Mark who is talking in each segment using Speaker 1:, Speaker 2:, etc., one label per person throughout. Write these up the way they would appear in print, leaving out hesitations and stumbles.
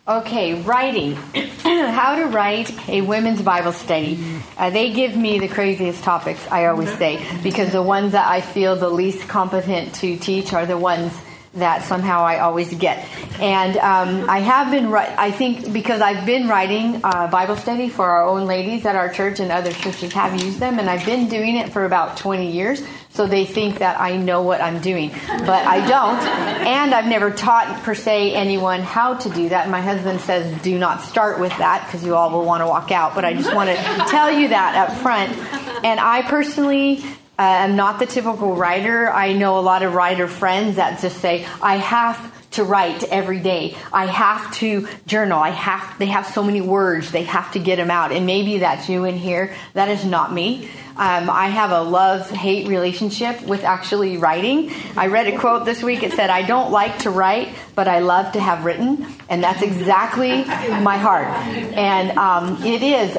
Speaker 1: Okay, writing. How to write a women's Bible study. They give me the craziest topics, I always say, because the ones that I feel the least competent to teach are the ones that somehow I always get. And I have been, I think because I've been writing Bible study for our own ladies at our church, and other churches have used them, and I've been doing it for about 20 years. So they think that I know what I'm doing, but I don't. And I've never taught, per se, anyone how to do that. And my husband says, do not start with that because you all will want to walk out. But I just want to tell you that up front. And I personally am not the typical writer. I know a lot of writer friends that just say, I have to write every day. I have to journal. They have so many words. They have to get them out. And maybe that's you in here. That is not me. I have a love-hate relationship with actually writing. I read a quote this week. It said, I don't like to write, but I love to have written. And that's exactly my heart. And it is.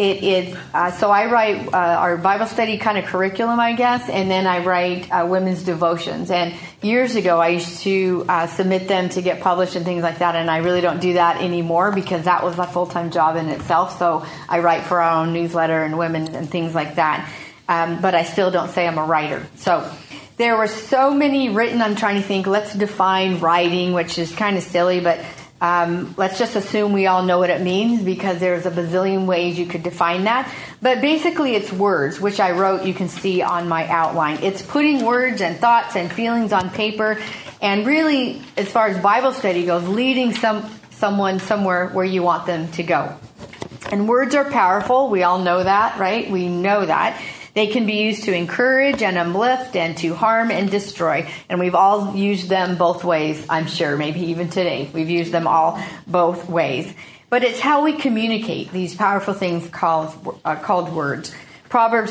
Speaker 1: So I write our Bible study kind of curriculum, I guess, and then I write women's devotions. And years ago, I used to submit them to get published and things like that, and I really don't do that anymore because that was a full-time job in itself. So I write for our own newsletter and women and things like that, but I still don't say I'm a writer. So there were so many written. I'm trying to think. Let's define writing, which is kind of silly, but let's just assume we all know what it means because there's a bazillion ways you could define that. But basically it's words, which I wrote, you can see on my outline. It's putting words and thoughts and feelings on paper, and really, as far as Bible study goes, leading someone somewhere where you want them to go. And words are powerful. We all know that, right? We know that. They can be used to encourage and uplift and to harm and destroy. And we've all used them both ways, I'm sure. Maybe even today. We've used them all both ways. But it's how we communicate these powerful things called words. Proverbs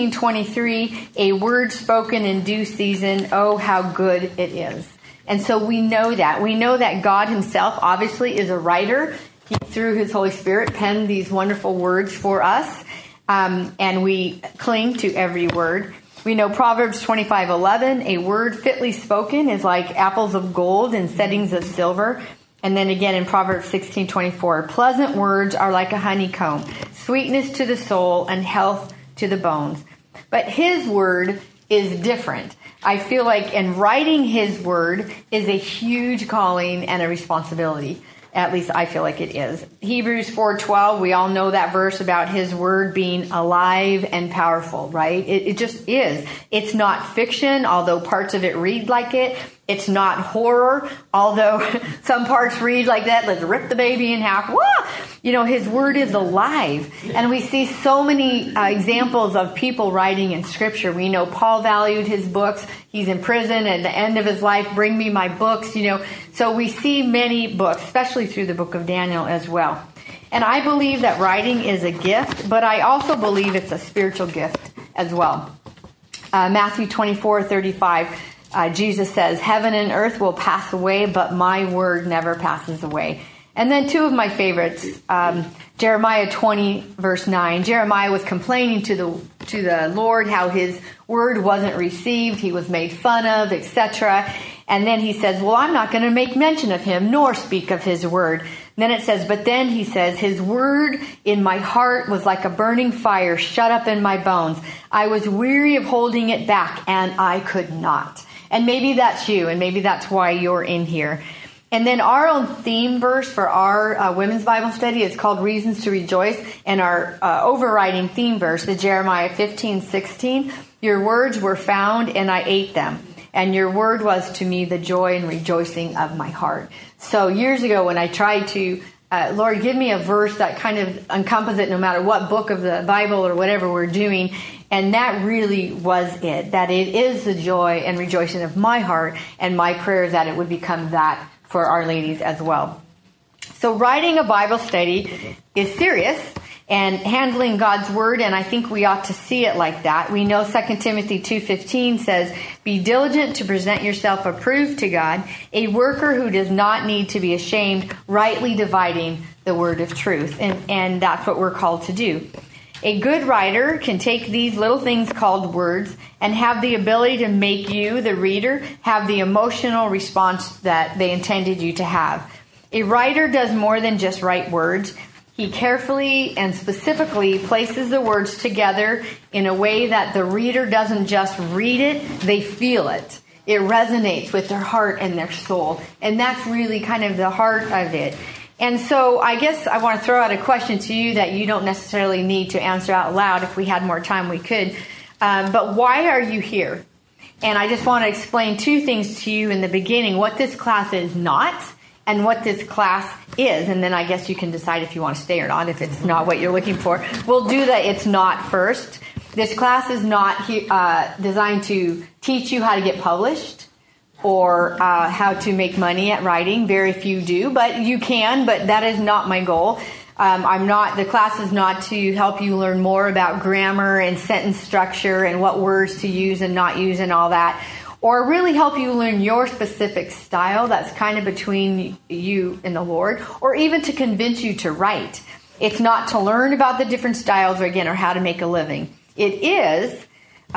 Speaker 1: 15:23, a word spoken in due season, oh, how good it is. And so we know that. We know that God himself obviously is a writer. He, through his Holy Spirit, penned these wonderful words for us. And we cling to every word. We know Proverbs 25:11, a word fitly spoken is like apples of gold in settings of silver. And then again in Proverbs 16:24, pleasant words are like a honeycomb, sweetness to the soul and health to the bones. But his word is different. I feel like in writing his word is a huge calling and a responsibility. At least I feel like it is. Hebrews 4:12, we all know that verse about his word being alive and powerful, right? It just is. It's not fiction, although parts of it read like it. It's not horror, although some parts read like that. Let's rip the baby in half. Wah! You know, his word is alive. And we see so many examples of people writing in Scripture. We know Paul valued his books. He's in prison at the end of his life. Bring me my books, you know. So we see many books, especially through the book of Daniel as well. And I believe that writing is a gift, but I also believe it's a spiritual gift as well. Matthew 24:35. Jesus says, heaven and earth will pass away, but my word never passes away. And then two of my favorites, Jeremiah 20:9. Jeremiah was complaining to the Lord how his word wasn't received. He was made fun of, etc. And then he says, well, I'm not going to make mention of him nor speak of his word. And then it says, but then he says, his word in my heart was like a burning fire shut up in my bones. I was weary of holding it back and I could not. And maybe that's you, and maybe that's why you're in here. And then our own theme verse for our women's Bible study is called Reasons to Rejoice. And our overriding theme verse is Jeremiah 15:16. Your words were found and I ate them. And your word was to me the joy and rejoicing of my heart. So years ago when I tried to, Lord, give me a verse that kind of encompasses it no matter what book of the Bible or whatever we're doing. And that really was it. That it is the joy and rejoicing of my heart, and my prayer is that it would become that for our ladies as well. So writing a Bible study is serious and handling God's word, and I think we ought to see it like that. We know 2 Timothy 2:15 says, be diligent to present yourself approved to God, a worker who does not need to be ashamed, rightly dividing the word of truth. And that's what we're called to do. A good writer can take these little things called words and have the ability to make you, the reader, have the emotional response that they intended you to have. A writer does more than just write words. He carefully and specifically places the words together in a way that the reader doesn't just read it, they feel it. It resonates with their heart and their soul. And that's really kind of the heart of it. And so I guess I want to throw out a question to you that you don't necessarily need to answer out loud. If we had more time, we could. But why are you here? And I just want to explain two things to you in the beginning, what this class is not and what this class is. And then I guess you can decide if you want to stay or not, if it's not what you're looking for. We'll do the it's not first. This class is not designed to teach you how to get published or how to make money at writing. Very few do, but you can, but that is not my goal. The class is not to help you learn more about grammar and sentence structure and what words to use and not use and all that, or really help you learn your specific style that's kind of between you and the Lord, or even to convince you to write. It's not to learn about the different styles or how to make a living. It is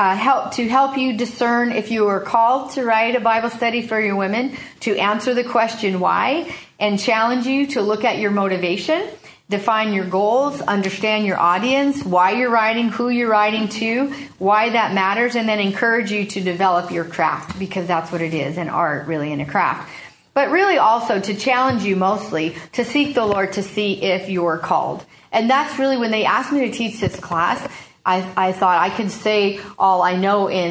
Speaker 1: to help you discern if you are called to write a Bible study for your women, to answer the question why, and challenge you to look at your motivation, define your goals, understand your audience, why you're writing, who you're writing to, why that matters, and then encourage you to develop your craft, because that's what it is, an art really in a craft. But really also to challenge you mostly to seek the Lord to see if you're called. And that's really when they asked me to teach this class, I thought I could say all I know in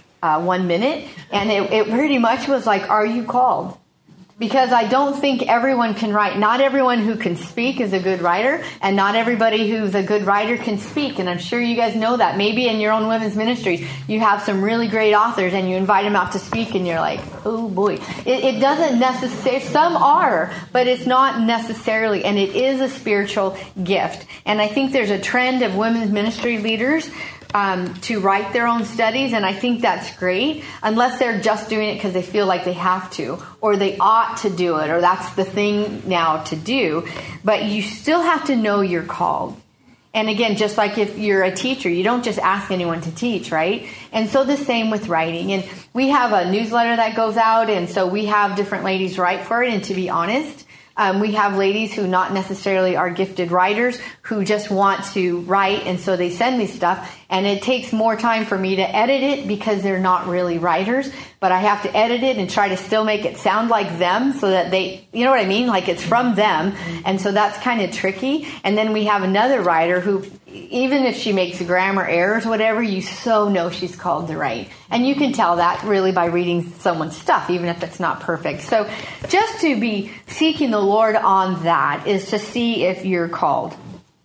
Speaker 1: 1 minute. And it pretty much was like, are you called? Because I don't think everyone can write. Not everyone who can speak is a good writer, and not everybody who's a good writer can speak. And I'm sure you guys know that. Maybe in your own women's ministries, you have some really great authors and you invite them out to speak and you're like, oh boy. It doesn't necessarily, some are, but it's not necessarily, and it is a spiritual gift. And I think there's a trend of women's ministry leaders to write their own studies, and I think that's great, unless they're just doing it because they feel like they have to, or they ought to do it, or that's the thing now to do. But you still have to know you're called. And again, just like if you're a teacher, you don't just ask anyone to teach, right? And so the same with writing. And we have a newsletter that goes out, and so we have different ladies write for it. And to be honest, we have ladies who not necessarily are gifted writers who just want to write, and so they send me stuff, and it takes more time for me to edit it because they're not really writers, but I have to edit it and try to still make it sound like them so that they, you know what I mean? Like it's from them, and so that's kind of tricky. And then we have another writer who, even if she makes grammar errors, whatever, you so know she's called to write. And you can tell that really by reading someone's stuff, even if it's not perfect. So just to be seeking the Lord on that is to see if you're called.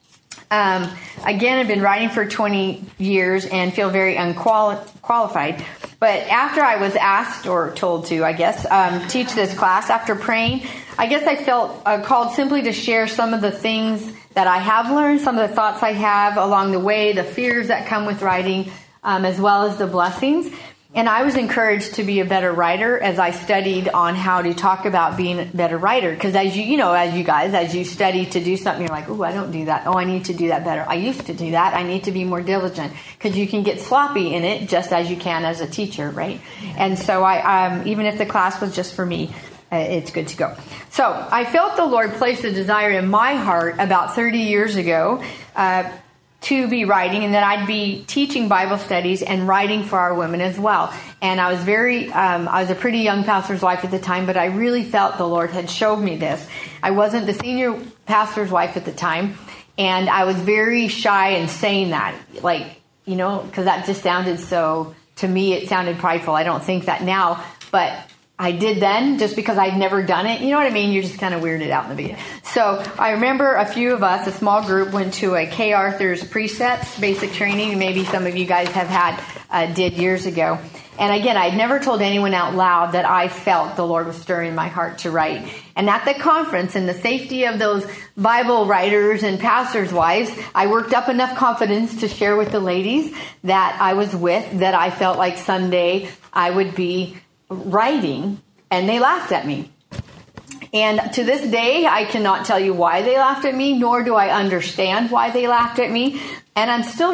Speaker 1: Again, I've been writing for 20 years and feel very unqualified. But after I was asked or told to, I guess, teach this class, after praying, I guess I felt called simply to share some of the things that I have learned, some of the thoughts I have along the way, the fears that come with writing, as well as the blessings. And I was encouraged to be a better writer as I studied on how to talk about being a better writer. Because as you study to do something, you're like, oh, I don't do that. Oh, I need to do that better. I used to do that. I need to be more diligent. Because you can get sloppy in it just as you can as a teacher, right? And so I, even if the class was just for me, it's good to go. So I felt the Lord place a desire in my heart about 30 years ago to be writing, and that I'd be teaching Bible studies and writing for our women as well. And I was I was a pretty young pastor's wife at the time, but I really felt the Lord had showed me this. I wasn't the senior pastor's wife at the time, and I was very shy in saying that, because that just sounded so, to me, it sounded prideful. I don't think that now, but I did then, just because I'd never done it. You know what I mean? You're just kind of weirded out in the beginning. So I remember a few of us, a small group, went to a Kay Arthur's Precepts basic training. Maybe some of you guys have did years ago. And again, I'd never told anyone out loud that I felt the Lord was stirring my heart to write. And at the conference, in the safety of those Bible writers and pastors' wives, I worked up enough confidence to share with the ladies that I was with, that I felt like someday I would be writing, and they laughed at me. And to this day, I cannot tell you why they laughed at me, nor do I understand why they laughed at me. And I'm still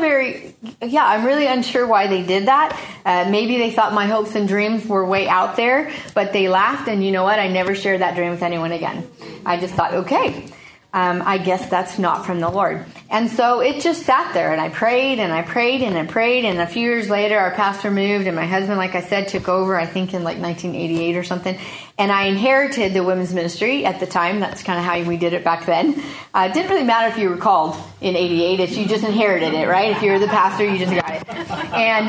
Speaker 1: I'm really unsure why they did that. Maybe they thought my hopes and dreams were way out there, but they laughed. And you know what? I never shared that dream with anyone again. I just thought, okay, I guess that's not from the Lord. And so it just sat there, and I prayed and I prayed and I prayed. And a few years later, our pastor moved, and my husband, like I said, took over, I think in like 1988 or something. And I inherited the women's ministry at the time. That's kind of how we did it back then. It didn't really matter if you were called in 88. If you just inherited it, right? If you were the pastor, you just got it. And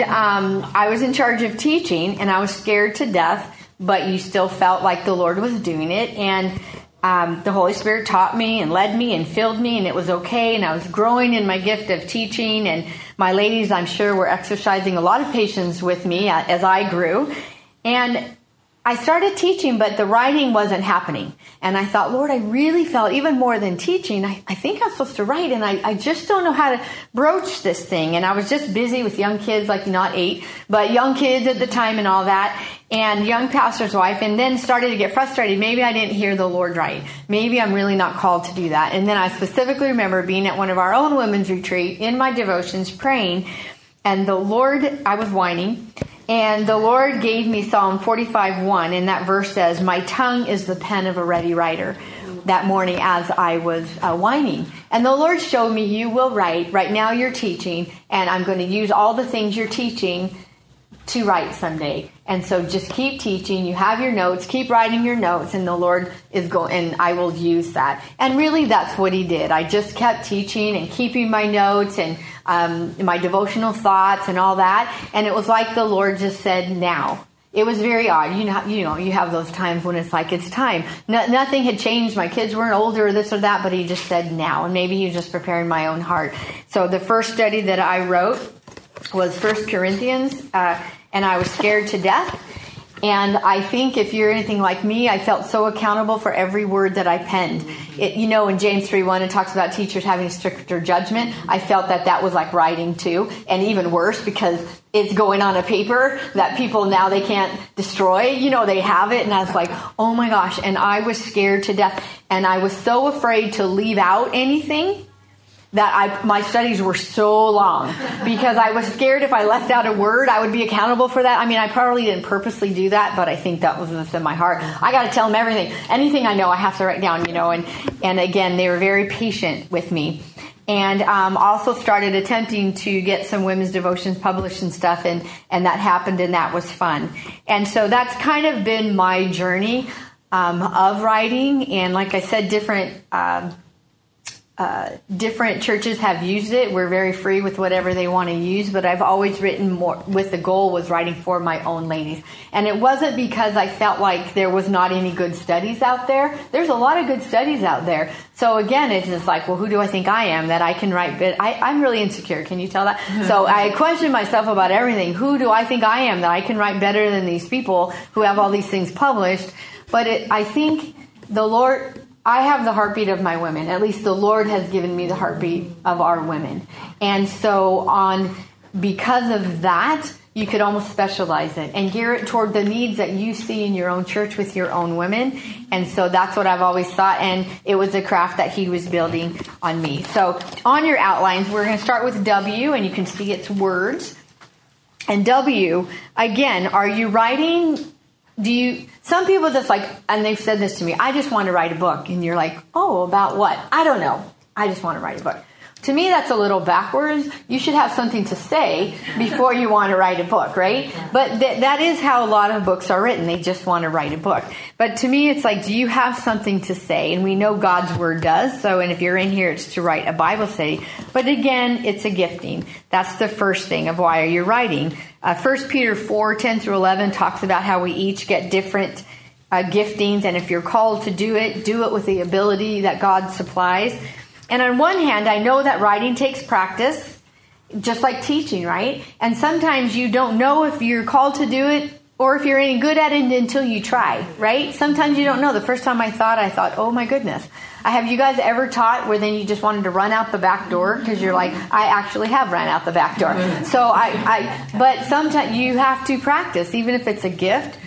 Speaker 1: I was in charge of teaching, and I was scared to death, but you still felt like the Lord was doing it. And the Holy Spirit taught me and led me and filled me, and it was okay. And I was growing in my gift of teaching. And my ladies, I'm sure, were exercising a lot of patience with me as I grew. And I started teaching, but the writing wasn't happening. And I thought, Lord, I really felt, even more than teaching, I think I'm supposed to write, and I just don't know how to broach this thing. And I was just busy with young kids, like not 8, but young kids at the time and all that, and young pastor's wife, and then started to get frustrated. Maybe I didn't hear the Lord right. Maybe I'm really not called to do that. And then I specifically remember being at one of our own women's retreat in my devotions praying, and the Lord, I was whining, and the Lord gave me Psalm 45:1, and that verse says, "My tongue is the pen of a ready writer." That morning as I was whining. And the Lord showed me, you will write. Right now you're teaching, and I'm going to use all the things you're teaching to write someday. And so just keep teaching. You have your notes. Keep writing your notes, and the Lord is going, and I will use that. And really, that's what He did. I just kept teaching and keeping my notes and my devotional thoughts and all that. And it was like the Lord just said, now. It was very odd. You know, you have those times when it's like, it's time. Nothing had changed. My kids weren't older or this or that, but He just said now. And maybe He was just preparing my own heart. So the first study that I wrote was 1 Corinthians, and I was scared to death. And I think if you're anything like me, I felt so accountable for every word that I penned. In James 3:1, it talks about teachers having stricter judgment. I felt that was like writing too, and even worse because it's going on a paper that people now they can't destroy. They have it, and I was like, oh my gosh. And I was scared to death, and I was so afraid to leave out anything that my studies were so long because I was scared if I left out a word, I would be accountable for that. I mean, I probably didn't purposely do that, but I think that was what's in my heart. I got to tell them everything. Anything I know, I have to write down, and again, they were very patient with me. And also started attempting to get some women's devotions published and stuff, and that happened, and that was fun. And so that's kind of been my journey of writing. And like I said, different churches have used it. We're very free with whatever they want to use, but I've always written more with the goal was writing for my own ladies. And it wasn't because I felt like there was not any good studies out there. There's a lot of good studies out there. So again, it's just like, well, who do I think I am that I can write? But I'm really insecure. Can you tell that? So I question myself about everything. Who do I think I am that I can write better than these people who have all these things published? But I think the Lord, I have the heartbeat of my women. At least the Lord has given me the heartbeat of our women. And so because of that, you could almost specialize it and gear it toward the needs that you see in your own church with your own women. And so that's what I've always thought. And it was a craft that He was building on me. So on your outlines, we're going to start with W, and you can see its words. And W, again, are you writing? Some people just like, and they've said this to me, I just want to write a book. And you're like, oh, about what? I don't know. I just want to write a book. To me, that's a little backwards. You should have something to say before you want to write a book, right? But that is how a lot of books are written. They just want to write a book. But to me, it's like, do you have something to say? And we know God's Word does. So, and if you're in here, it's to write a Bible study. But again, it's a gifting. That's the first thing of why you're writing. 1 Peter 4:10-11 talks about how we each get different giftings. And if you're called to do it with the ability that God supplies. And on one hand, I know that writing takes practice, just like teaching, right? And sometimes you don't know if you're called to do it or if you're any good at it until you try, right? Sometimes you don't know. The first time I thought, oh my goodness. Have you guys ever taught where then you just wanted to run out the back door? Because you're like, I actually have run out the back door. So but sometimes you have to practice. Even if it's a gift,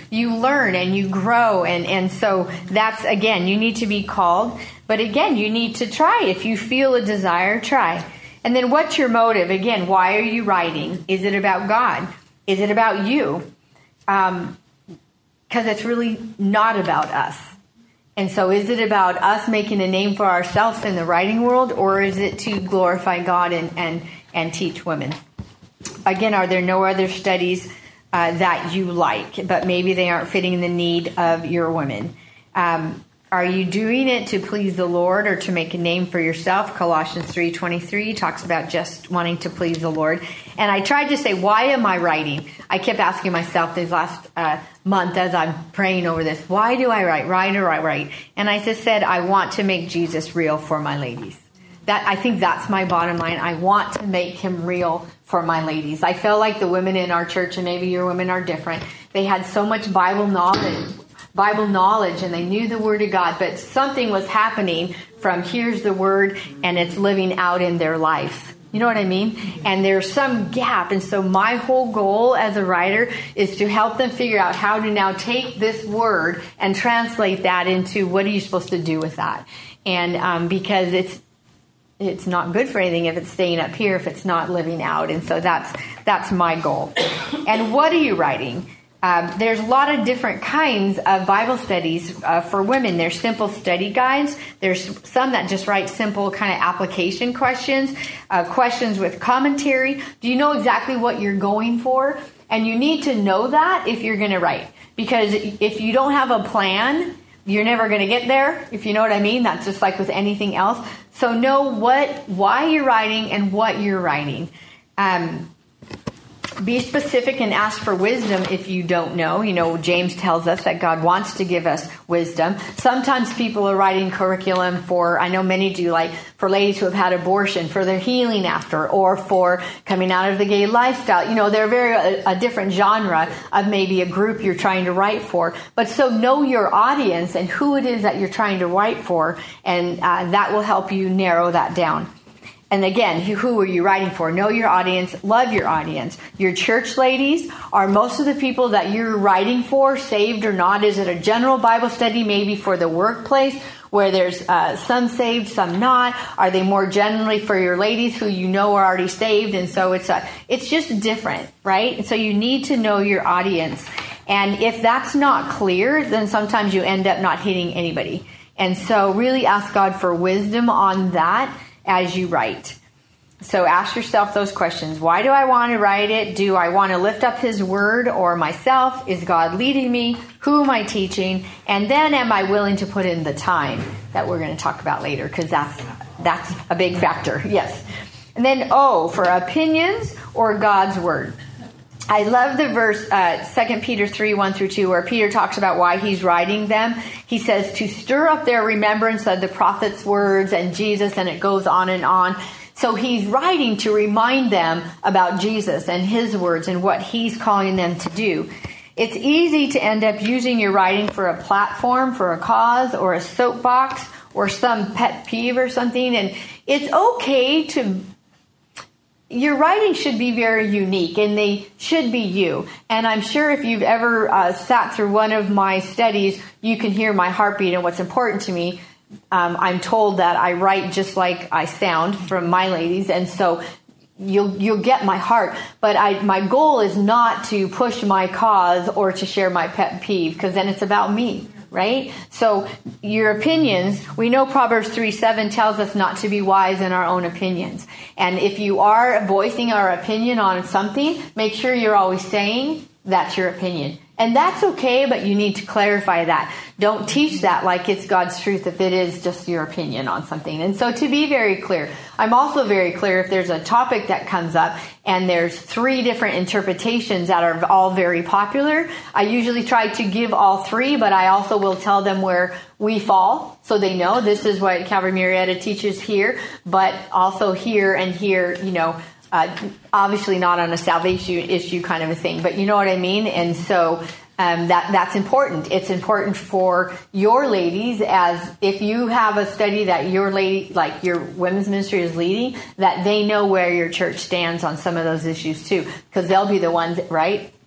Speaker 1: you learn and you grow. And so that's, again, you need to be called. But again, you need to try. If you feel a desire, try. And then what's your motive? Again, why are you writing? Is it about God? Is it about you? Because it's really not about us. And so is it about us making a name for ourselves in the writing world, or is it to glorify God and teach women? Again, are there no other studies that you like, but maybe they aren't fitting the need of your women? Are you doing it to please the Lord or to make a name for yourself? Colossians 3:23 talks about just wanting to please the Lord. And I tried to say, why am I writing? I kept asking myself this last month as I'm praying over this, why do I write? And I just said, I want to make Jesus real for my ladies. I think that's my bottom line. I want to make him real for my ladies. I feel like the women in our church, and maybe your women are different, they had so much Bible knowledge and they knew the Word of God, but something was happening from here's the Word and it's living out in their life. You know what I mean? And there's some gap. And so my whole goal as a writer is to help them figure out how to now take this Word and translate that into what are you supposed to do with that? And because it's not good for anything if it's staying up here, if it's not living out. And so that's my goal. And what are you writing? There's a lot of different kinds of Bible studies for women. There's simple study guides. There's some that just write simple kind of application questions, questions with commentary. Do you know exactly what you're going for? And you need to know that if you're going to write. Because if you don't have a plan, you're never going to get there, if you know what I mean. That's just like with anything else. So know why you're writing and what you're writing. Be specific and ask for wisdom if you don't know. You know, James tells us that God wants to give us wisdom. Sometimes people are writing curriculum for, I know many do, like for ladies who have had abortion, for their healing after, or for coming out of the gay lifestyle. You know, they're a different genre of maybe a group you're trying to write for. But so know your audience and who it is that you're trying to write for, and that will help you narrow that down. And again, who are you writing for? Know your audience, love your audience. Your church ladies, are most of the people that you're writing for saved or not? Is it a general Bible study maybe for the workplace where there's some saved, some not? Are they more generally for your ladies who you know are already saved? And so it's just different, right? And so you need to know your audience. And if that's not clear, then sometimes you end up not hitting anybody. And so really ask God for wisdom on that as you write. So ask yourself those questions. Why do I want to write it? Do I want to lift up his word or myself? Is God leading me? Who am I teaching? And then am I willing to put in the time that we're going to talk about later? Because that's a big factor. Yes. And then for opinions or God's word. I love the verse 2 Peter 3:1-2, where Peter talks about why he's writing them. He says to stir up their remembrance of the prophet's words and Jesus, and it goes on and on. So he's writing to remind them about Jesus and his words and what he's calling them to do. It's easy to end up using your writing for a platform, for a cause, or a soapbox, or some pet peeve or something. And it's okay to... Your writing should be very unique, and they should be you. And I'm sure if you've ever sat through one of my studies, you can hear my heartbeat and what's important to me. I'm told that I write just like I sound from my ladies, and so you'll get my heart. But my goal is not to push my cause or to share my pet peeve, because then it's about me. Right? So your opinions, we know Proverbs 3:7 tells us not to be wise in our own opinions. And if you are voicing our opinion on something, make sure you're always saying that's your opinion. And that's okay, but you need to clarify that. Don't teach that like it's God's truth if it is just your opinion on something. And so to be very clear, I'm also very clear if there's a topic that comes up and there's 3 different interpretations that are all very popular, I usually try to give all 3, but I also will tell them where we fall so they know this is what Calvary Marietta teaches here, but also here and here, you know, obviously not on a salvation issue kind of a thing, but you know what I mean? And so that's important. It's important for your ladies, as if you have a study that your lady, like your women's ministry is leading, that they know where your church stands on some of those issues too, because they'll be the ones, right?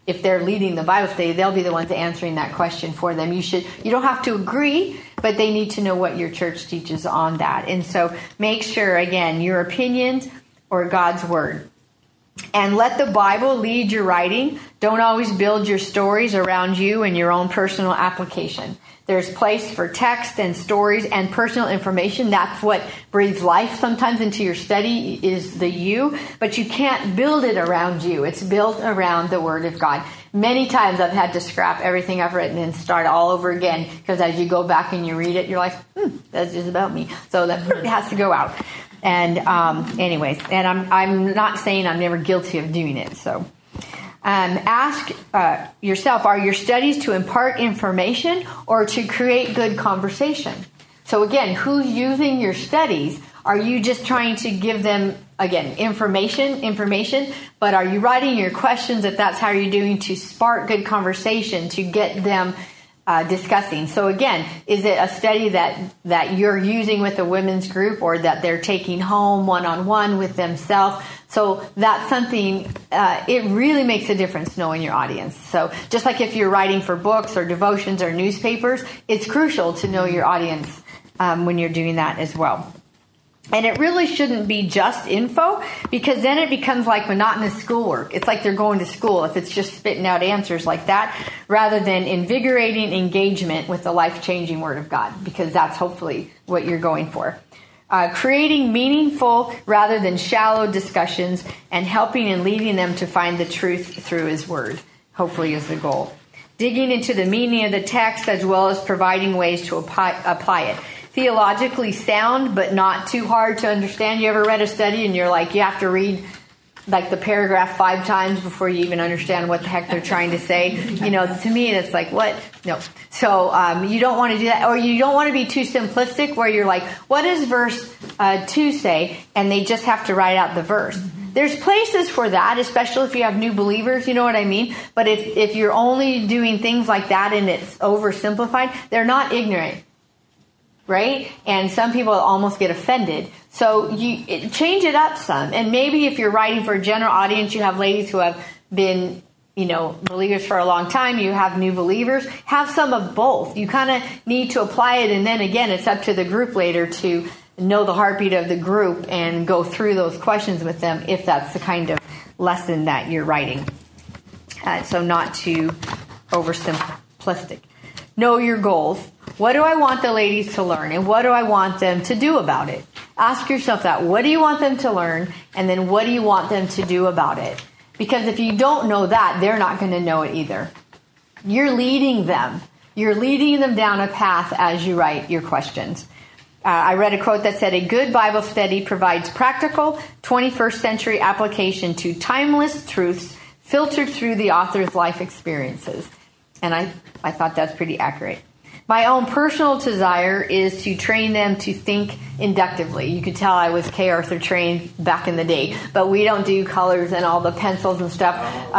Speaker 1: if they're leading the Bible study, they'll be the ones answering that question for them. You don't have to agree, but they need to know what your church teaches on that. And so make sure, again, your opinions or God's word. And let the Bible lead your writing. Don't always build your stories around you and your own personal application. There's place for text and stories and personal information. That's what breathes life sometimes into your study, is the you. But you can't build it around you. It's built around the Word of God. Many times I've had to scrap everything I've written and start all over again, because as you go back and you read it, you're like, that's just about me. So that has to go out. And anyways, and I'm not saying I'm never guilty of doing it. So ask yourself, are your studies to impart information or to create good conversation? So again, who's using your studies? Are you just trying to give them, again, information, but are you writing your questions, if that's how you're doing, to spark good conversation, to get them discussing? So again, is it a study that you're using with a women's group, or that they're taking home one-on-one with themselves? So that's something, it really makes a difference knowing your audience. So just like if you're writing for books or devotions or newspapers, it's crucial to know your audience when you're doing that as well. And it really shouldn't be just info, because then it becomes like monotonous schoolwork. It's like they're going to school if it's just spitting out answers like that, rather than invigorating engagement with the life-changing Word of God, because that's hopefully what you're going for. Creating meaningful rather than shallow discussions, and helping and leading them to find the truth through His Word, hopefully, is the goal. Digging into the meaning of the text, as well as providing ways to apply it. Theologically sound, but not too hard to understand. You ever read a study and you're like, you have to read like the paragraph 5 times before you even understand what the heck they're trying to say? You know, to me, it's like, what? No. So you don't want to do that. Or you don't want to be too simplistic, where you're like, what does verse 2 say? And they just have to write out the verse. There's places for that, especially if you have new believers, you know what I mean? But if you're only doing things like that and it's oversimplified, they're not ignorant. Right? And some people almost get offended. So you change it up some. And maybe if you're writing for a general audience, you have ladies who have been, believers for a long time. You have new believers. Have some of both. You kind of need to apply it. And then again, it's up to the group later to know the heartbeat of the group and go through those questions with them, if that's the kind of lesson that you're writing. So not too oversimplistic. Know your goals. What do I want the ladies to learn, and what do I want them to do about it? Ask yourself that. What do you want them to learn, and then what do you want them to do about it? Because if you don't know that, they're not going to know it either. You're leading them. You're leading them down a path as you write your questions. I read a quote that said, a good Bible study provides practical 21st century application to timeless truths filtered through the author's life experiences. And I thought that's pretty accurate. My own personal desire is to train them to think inductively. You could tell I was Kay Arthur trained back in the day, but we don't do colors and all the pencils and stuff.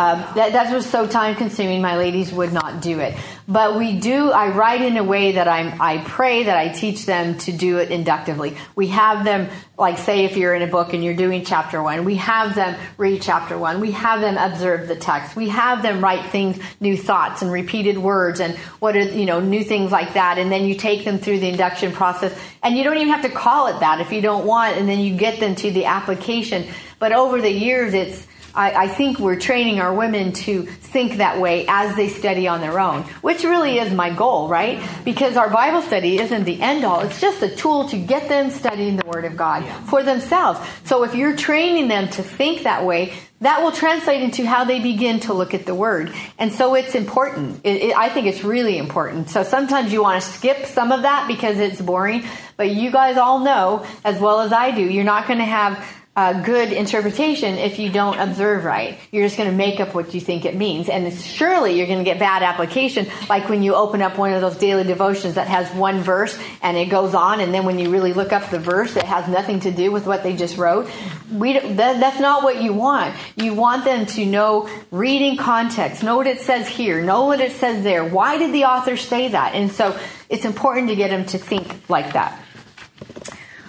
Speaker 1: That was so time consuming, my ladies would not do it. But we do, I write in a way that I pray that I teach them to do it inductively. We have them, like say if you're in a book and you're doing chapter 1, we have them read chapter 1. We have them observe the text. We have them write things, new thoughts and repeated words and what are, new things like that. And then you take them through the induction process, and you don't even have to call it that if you don't want, and then you get them to the application. But over the years, I think we're training our women to think that way as they study on their own, which really is my goal, right? Because our Bible study isn't the end all. It's just a tool to get them studying the Word of God for themselves. So if you're training them to think that way, that will translate into how they begin to look at the Word. And so it's important. I think it's really important. So sometimes you want to skip some of that because it's boring. But you guys all know, as well as I do, you're not going to have good interpretation if you don't observe right. You're just going to make up what you think it means. And surely you're going to get bad application, like when you open up one of those daily devotions that has one verse and it goes on, and then when you really look up the verse, it has nothing to do with what they just wrote. That's not what you want. You want them to know reading context, know what it says here, know what it says there. Why did the author say that? And so it's important to get them to think like that.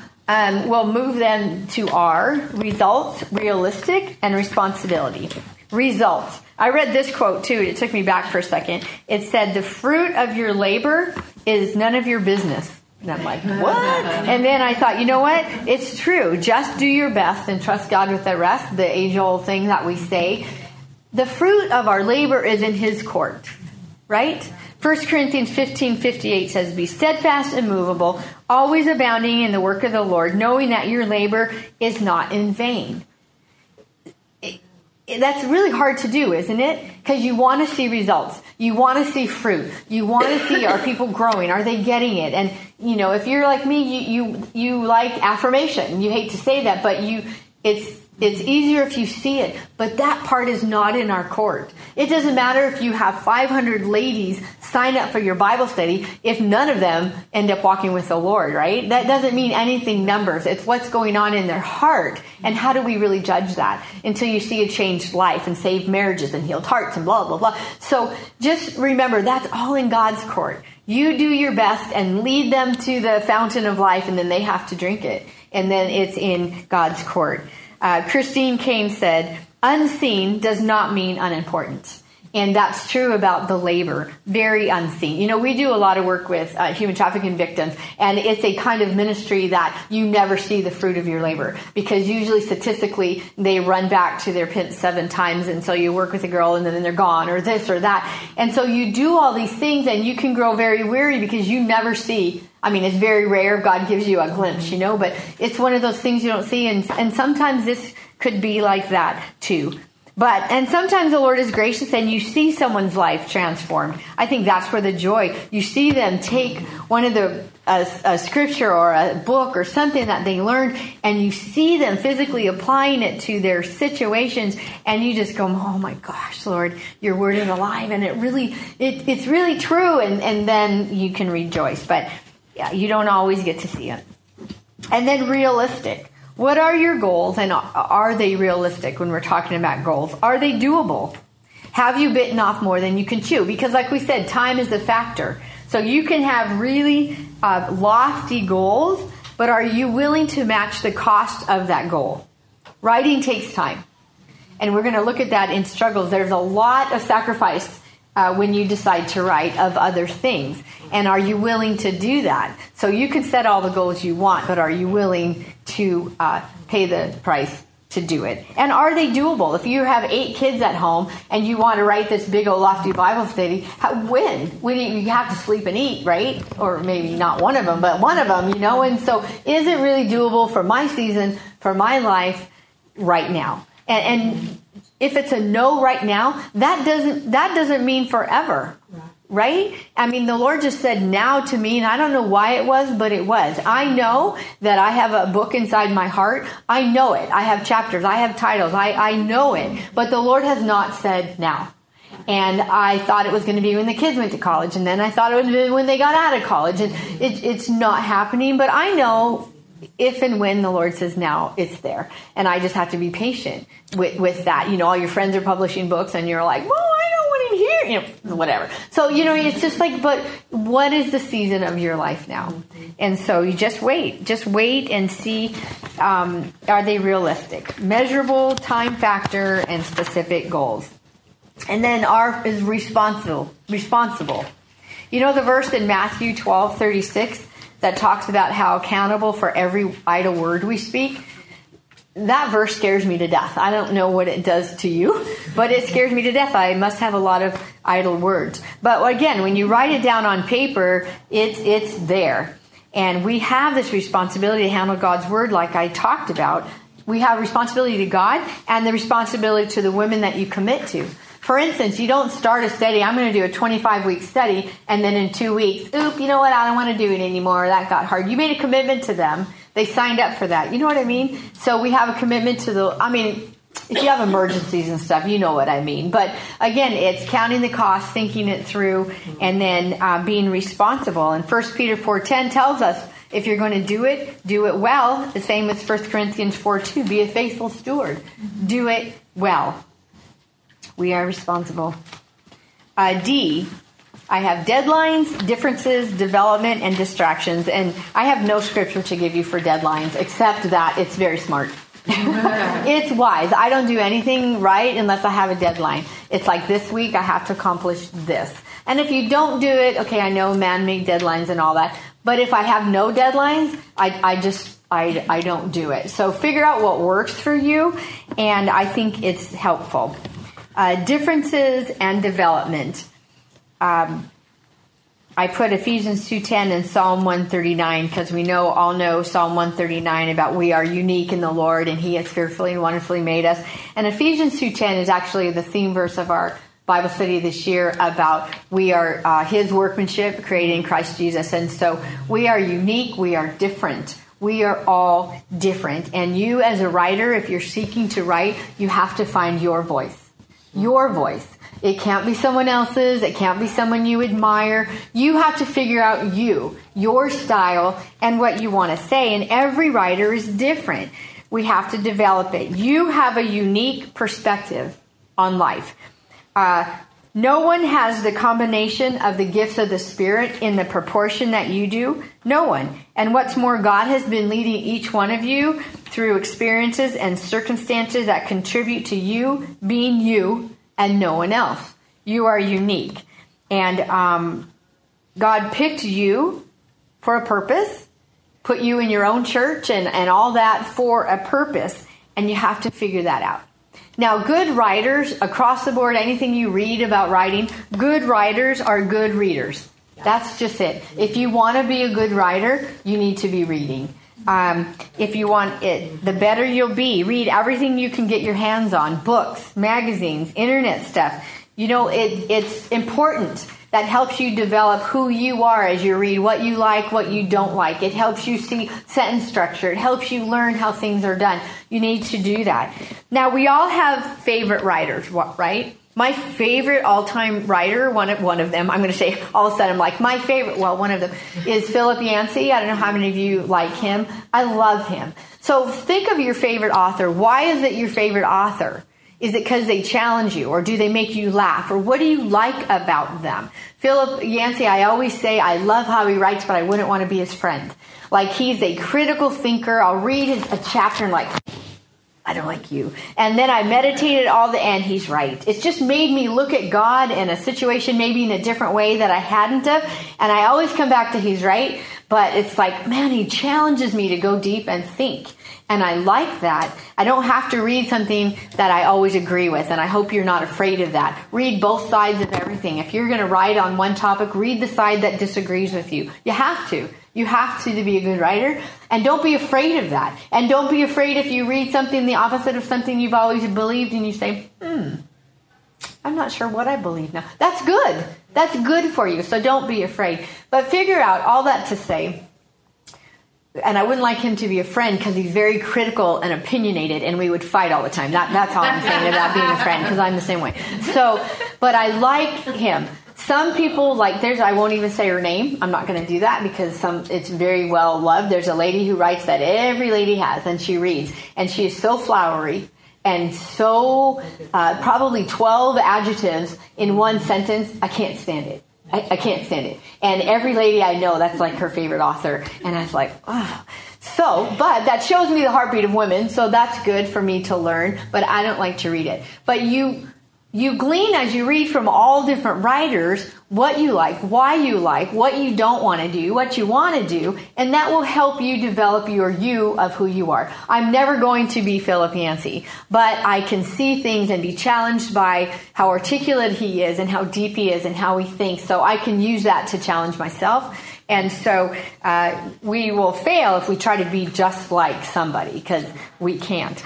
Speaker 1: We'll move then to R, results, realistic, and responsibility. Results. I read this quote too. It took me back for a second. It said, the fruit of your labor is none of your business. And I'm like, what? And then I thought, you know what? It's true. Just do your best and trust God with the rest. The age-old thing that we say. The fruit of our labor is in his court. Right? 1 Corinthians 15:58 says, be steadfast and immovable, always abounding in the work of the Lord, knowing that your labor is not in vain. That's really hard to do, isn't it? Because you want to see results. You want to see fruit. You want to see, are people growing? Are they getting it? And, you know, if you're like me, you like affirmation. You hate to say that, but it's easier if you see it. But that part is not in our court. It doesn't matter if you have 500 ladies sign up for your Bible study if none of them end up walking with the Lord, right? That doesn't mean anything numbers. It's what's going on in their heart. And how do we really judge that? Until you see a changed life and saved marriages and healed hearts and blah, blah, blah. So just remember, that's all in God's court. You do your best and lead them to the fountain of life, and then they have to drink it. And then it's in God's court. Christine Kane said, unseen does not mean unimportant. And that's true about the labor. Very unseen. You know, we do a lot of work with human trafficking victims, and it's a kind of ministry that you never see the fruit of your labor. Because usually, statistically, they run back to their pimp 7 times, and so you work with a girl, and then they're gone, or this or that. And so you do all these things, and you can grow very weary because you never see. I mean, it's very rare. God gives you a glimpse, you know, but it's one of those things you don't see. And sometimes this could be like that, too. And sometimes the Lord is gracious and you see someone's life transformed. I think that's where the joy, you see them take one of a scripture or a book or something that they learned, and you see them physically applying it to their situations, and you just go, oh my gosh, Lord, your word is alive, and it's really true, and then you can rejoice. But yeah, you don't always get to see it. And then realistic. What are your goals, and are they realistic when we're talking about goals? Are they doable? Have you bitten off more than you can chew? Because like we said, time is a factor. So you can have really lofty goals, but are you willing to match the cost of that goal? Writing takes time. And we're going to look at that in struggles. There's a lot of sacrifice when you decide to write of other things. And are you willing to do that? So you can set all the goals you want, but are you willing to pay the price to do it? And are they doable? If you have 8 kids at home and you want to write this big old lofty Bible study, when you have to sleep and eat, right? Or maybe not one of them, but one of them, you know? And so is it really doable for my season, for my life right now? And if it's a no right now, that doesn't mean forever, right? I mean, the Lord just said now to me, and I don't know why it was, but it was. I know that I have a book inside my heart. I know it. I have chapters. I have titles. I know it. But the Lord has not said now. And I thought it was going to be when the kids went to college, and then I thought it would be when they got out of college, and it's not happening. But I know if and when the Lord says now, it's there. And I just have to be patient with that. You know, all your friends are publishing books and you're like, well, I don't want to hear, you know, whatever. So, you know, it's just like, but what is the season of your life now? And so you just wait and see, are they realistic? Measurable, time factor, and specific goals. And then R is responsible. You know the verse in Matthew 12:36 that talks about how accountable for every idle word we speak? That verse scares me to death. I don't know what it does to you, but it scares me to death. I must have a lot of idle words. But again, when you write it down on paper, it's there. And we have this responsibility to handle God's word like I talked about. We have responsibility to God and the responsibility to the women that you commit to. For instance, you don't start a study, I'm going to do a 25-week study, and then in 2 weeks, you know what, I don't want to do it anymore, that got hard. You made a commitment to them. They signed up for that. You know what I mean? So we have a commitment to if you have emergencies and stuff, you know what I mean. But again, it's counting the cost, thinking it through, and then being responsible. And 1 Peter 4:10 tells us, if you're going to do it well. The same as 1 Corinthians 4:2, be a faithful steward. Do it well. We are responsible. D, I have deadlines, differences, development, and distractions. And I have no scripture to give you for deadlines, except that it's very smart. It's wise. I don't do anything right unless I have a deadline. It's like this week I have to accomplish this. And if you don't do it, okay, I know man-made deadlines and all that. But if I have no deadlines, I don't do it. So figure out what works for you, and I think it's helpful. Differences and development. I put Ephesians 2:10 and Psalm 139 because we all know Psalm 139 about we are unique in the Lord and He has fearfully and wonderfully made us. And Ephesians 2:10 is actually the theme verse of our Bible study this year about we are His workmanship created in Christ Jesus. And so we are unique. We are different. We are all different. And you as a writer, if you're seeking to write, you have to find your voice. Your voice. It can't be someone else's. It can't be someone you admire. You have to figure out your style, and what you want to say. And every writer is different. We have to develop it. You have a unique perspective on life. No one has the combination of the gifts of the Spirit in the proportion that you do. No one. And what's more, God has been leading each one of you through experiences and circumstances that contribute to you being you and no one else. You are unique. And God picked you for a purpose, put you in your own church and all that for a purpose. And you have to figure that out. Now, good writers, across the board, anything you read about writing, good writers are good readers. That's just it. If you want to be a good writer, you need to be reading. If you want it, the better you'll be. Read everything you can get your hands on. Books, magazines, internet stuff. It's important. That helps you develop who you are as you read, what you like, what you don't like. It helps you see sentence structure. It helps you learn how things are done. You need to do that. Now, we all have favorite writers, right? My favorite all-time writer, one of them, I'm going to say all of a sudden, I'm like, my favorite, one of them is Philip Yancey. I don't know how many of you like him. I love him. So think of your favorite author. Why is it your favorite author? Is it because they challenge you, or do they make you laugh, or what do you like about them? Philip Yancey, I always say I love how he writes, but I wouldn't want to be his friend. Like, he's a critical thinker. I'll read a chapter and like, I don't like you. And then I meditated all the end. He's right. It's just made me look at God and a situation maybe in a different way that I hadn't have. And I always come back to he's right. But it's like, man, he challenges me to go deep and think. And I like that. I don't have to read something that I always agree with. And I hope you're not afraid of that. Read both sides of everything. If you're going to write on one topic, read the side that disagrees with you. You have to. You have to be a good writer. And don't be afraid of that. And don't be afraid if you read something the opposite of something you've always believed and you say, I'm not sure what I believe now. That's good. That's good for you. So don't be afraid. But figure out all that to say. And I wouldn't like him to be a friend because he's very critical and opinionated, and we would fight all the time. That's all I'm saying about being a friend, because I'm the same way. So, but I like him. Some people, like I won't even say her name. I'm not going to do that because it's very well loved. There's a lady who writes that every lady has, and she reads. And she is so flowery and so probably 12 adjectives in one sentence. I can't stand it. I can't stand it. And every lady I know, that's like her favorite author. And I was like, oh. So, but that shows me the heartbeat of women. So that's good for me to learn. But I don't like to read it. But you glean as you read from all different writers what you like, why you like, what you don't want to do, what you want to do. And that will help you develop your you of who you are. I'm never going to be Philip Yancey, but I can see things and be challenged by how articulate he is and how deep he is and how he thinks. So I can use that to challenge myself. And so we will fail if we try to be just like somebody, because we can't.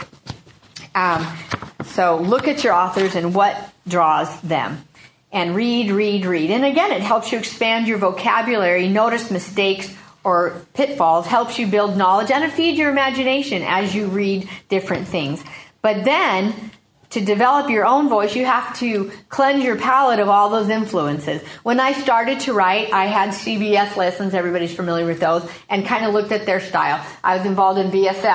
Speaker 1: So look at your authors and what draws them. And read. And again, it helps you expand your vocabulary, notice mistakes or pitfalls, helps you build knowledge, and it feeds your imagination as you read different things. But then, to develop your own voice, you have to cleanse your palate of all those influences. When I started to write, I had CBS lessons, everybody's familiar with those, and kind of looked at their style. I was involved in VSF.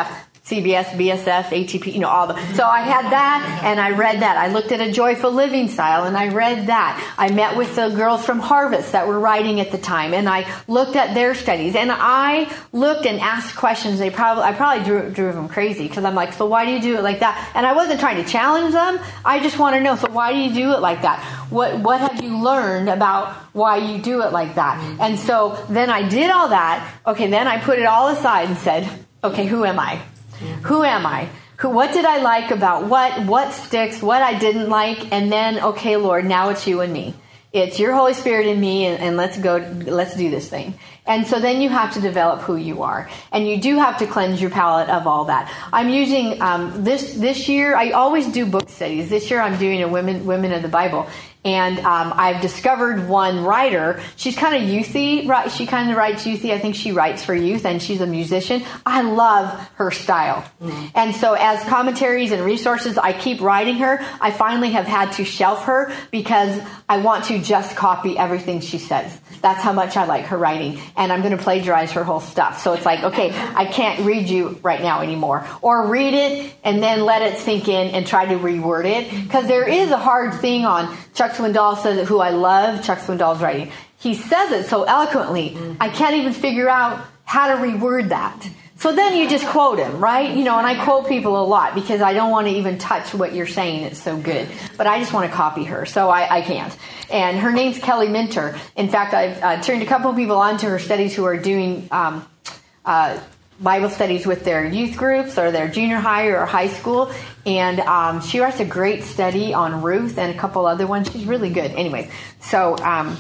Speaker 1: CBS, BSF, ATP, all the. So I had that, and I read that. I looked at A Joyful Living Style, and I read that. I met with the girls from Harvest that were writing at the time, and I looked at their studies, and I looked and asked questions. I probably drove them crazy, because I'm like, so why do you do it like that? And I wasn't trying to challenge them. I just want to know, so why do you do it like that? What have you learned about why you do it like that? And so then I did all that. Okay, then I put it all aside and said, okay, who am I? Who am I? What did I like about what sticks, what I didn't like, and then, okay, Lord, now it's you and me. It's your Holy Spirit in me, and let's do this thing. And so then you have to develop who you are. And you do have to cleanse your palate of all that. I'm using, this year, I always do book studies. This year I'm doing a Women of the Bible. And I've discovered one writer. She's kind of youthy, right? She kind of writes youthy. I think she writes for youth, and she's a musician. I love her style. And so as commentaries and resources, I keep writing her. I finally have had to shelf her because I want to just copy everything she says. That's how much I like her writing. And I'm going to plagiarize her whole stuff. So it's like, okay, I can't read you right now anymore. Or read it and then let it sink in and try to reword it. Because there is a hard thing on Chuck Swindoll says it, who I love, Chuck Swindoll's writing. He says it so eloquently, I can't even figure out how to reword that. So then you just quote him, right? And I quote people a lot because I don't want to even touch what you're saying. It's so good. But I just want to copy her, so I can't. And her name's Kelly Minter. In fact, I've turned a couple of people onto her studies who are doing Bible studies with their youth groups or their junior high or high school. And she writes a great study on Ruth and a couple other ones. She's really good. Anyways, so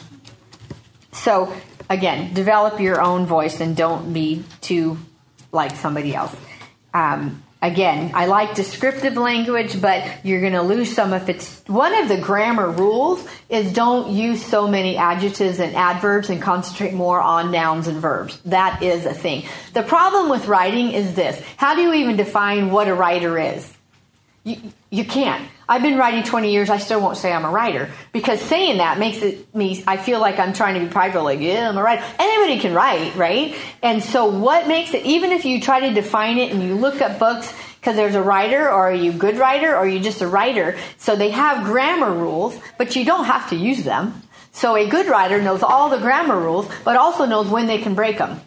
Speaker 1: again, develop your own voice and don't be too like somebody else. Again, I like descriptive language, but you're going to lose some if it's... One of the grammar rules is don't use so many adjectives and adverbs and concentrate more on nouns and verbs. That is a thing. The problem with writing is this. How do you even define what a writer is? You can't. I've been writing 20 years. I still won't say I'm a writer because saying that makes I feel like I'm trying to be prideful. Like, yeah, I'm a writer. Anybody can write, right? And so what makes it, even if you try to define it and you look up books because there's a writer, or are you a good writer, or are you just a writer? So they have grammar rules, but you don't have to use them. So a good writer knows all the grammar rules, but also knows when they can break them.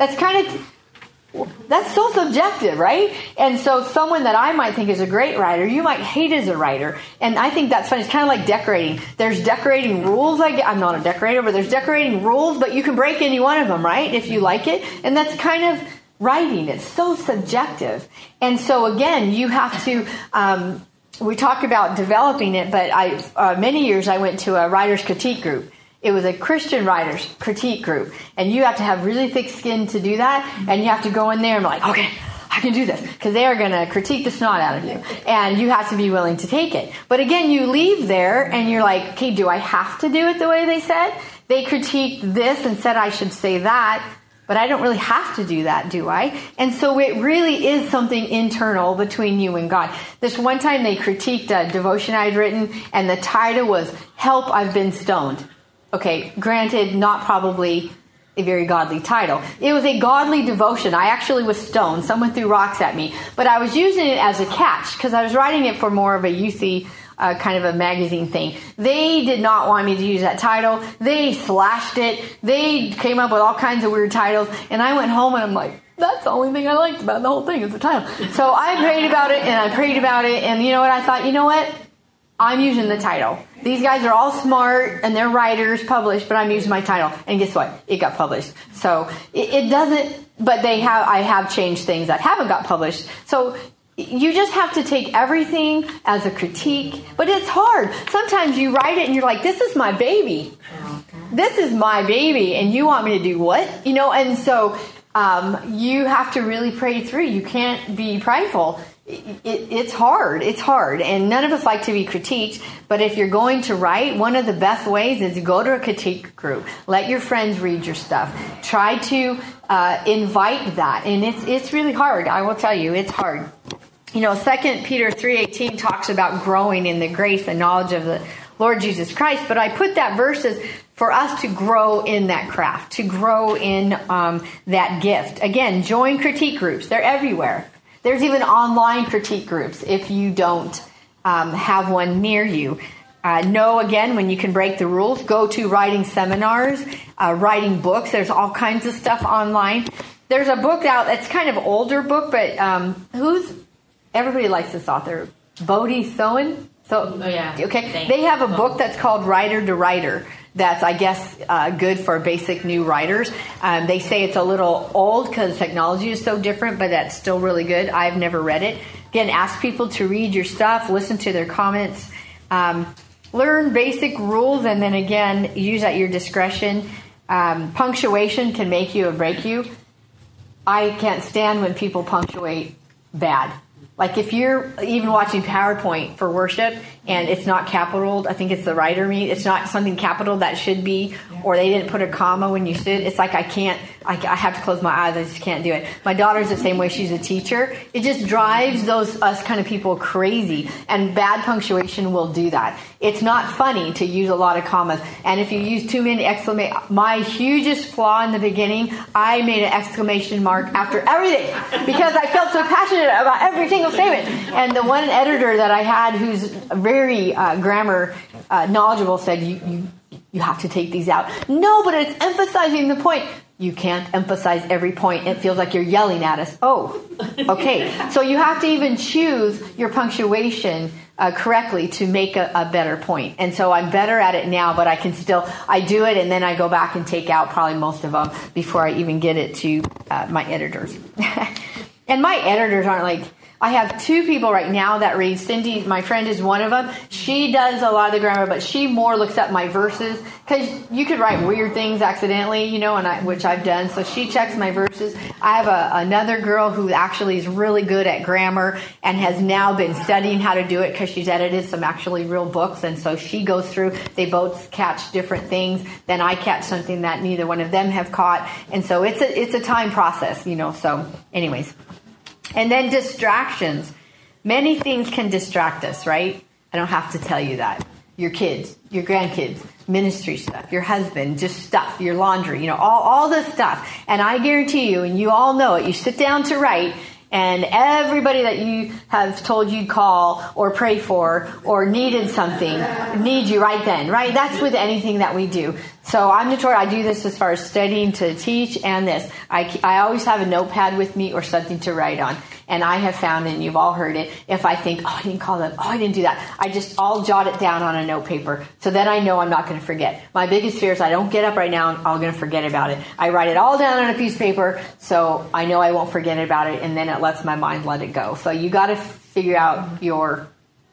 Speaker 1: That's so subjective, right? And so someone that I might think is a great writer, you might hate as a writer. And I think that's funny. It's kind of like decorating. There's decorating rules. I'm not a decorator, but there's decorating rules, but you can break any one of them, right? If you like it. And that's kind of writing. It's so subjective. And so again, you have to, we talk about developing it, but many years I went to a writer's critique group. It was a Christian writer's critique group. And you have to have really thick skin to do that. And you have to go in there and be like, okay, I can do this. Because they are going to critique the snot out of you. And you have to be willing to take it. But again, you leave there and you're like, okay, do I have to do it the way they said? They critiqued this and said I should say that. But I don't really have to do that, do I? And so it really is something internal between you and God. This one time they critiqued a devotion I had written. And the title was, Help, I've Been Stoned. Okay, granted, not probably a very godly title. It was a godly devotion. I actually was stoned. Someone threw rocks at me. But I was using it as a catch because I was writing it for more of a youthy kind of a magazine thing. They did not want me to use that title. They slashed it. They came up with all kinds of weird titles. And I went home and I'm like, that's the only thing I liked about the whole thing is the title. So I prayed about it and I prayed about it. And you know what? I thought, you know what? I'm using the title. These guys are all smart and they're writers, published, but I'm using my title. And guess what? It got published. So it doesn't, but I have changed things that haven't got published. So you just have to take everything as a critique, but it's hard. Sometimes you write it and you're like, this is my baby. This is my baby. And you want me to do what? And so you have to really pray through. You can't be prideful. It's hard. It's hard. And none of us like to be critiqued. But if you're going to write, one of the best ways is to go to a critique group. Let your friends read your stuff. Try to invite that. And it's really hard. I will tell you, it's hard. 2 Peter 3:18 talks about growing in the grace and knowledge of the Lord Jesus Christ. But I put that verse as for us to grow in that craft, to grow in that gift. Again, join critique groups. They're everywhere. There's even online critique groups if you don't have one near you. Know, again, when you can break the rules. Go to writing seminars, writing books. There's all kinds of stuff online. There's a book out that's kind of older book, but everybody likes this author, Bodhi Sohan.
Speaker 2: Oh, yeah.
Speaker 1: Okay. Thanks. They have a book that's called Writer to Writer. That's, I guess, good for basic new writers. They say it's a little old because technology is so different, but that's still really good. I've never read it. Again, ask people to read your stuff, listen to their comments, learn basic rules, and then again, use at your discretion. Punctuation can make you or break you. I can't stand when people punctuate bad. Like if you're even watching PowerPoint for worship and it's not capitaled, I think it's the writer it's not something capital that should be, or they didn't put a comma when you stood. It's like I have to close my eyes. I just can't do it. My daughter's the same way. She's a teacher. It just drives us kind of people crazy, and bad punctuation will do that. It's not funny to use a lot of commas, and if you use too many my hugest flaw in the beginning, I made an exclamation mark after everything because I felt so passionate about every single statement. And the one editor that I had, who's very grammar knowledgeable, said, you have to take these out. No, but it's emphasizing the point. You can't emphasize every point. It feels like you're yelling at us. Oh, okay. So you have to even choose your punctuation correctly to make a better point. And so I'm better at it now, but I do it, and then I go back and take out probably most of them before I even get it to my editors. And my editors aren't like... I have two people right now that read. Cindy, my friend, is one of them. She does a lot of the grammar, but she more looks at my verses because you could write weird things accidentally, which I've done. So she checks my verses. I have another girl who actually is really good at grammar and has now been studying how to do it because she's edited some actually real books. And so she goes through. They both catch different things. Then I catch something that neither one of them have caught. And so it's a time process, So anyways. And then distractions. Many things can distract us, right? I don't have to tell you that. Your kids, your grandkids, ministry stuff, your husband, just stuff, your laundry, all this stuff. And I guarantee you, and you all know it, you sit down to write, and everybody that you have told you'd call or pray for or needed something need you right then, right? That's with anything that we do. So I'm notorious. I do this as far as studying to teach and this. I always have a notepad with me or something to write on. And I have found, and you've all heard it, if I think, I didn't call them, I didn't do that, I'll jot it down on a note paper. So then I know I'm not going to forget. My biggest fear is I don't get up right now and I'm going to forget about it. I write it all down on a piece of paper so I know I won't forget about it, and then it lets my mind let it go. So you got to figure out your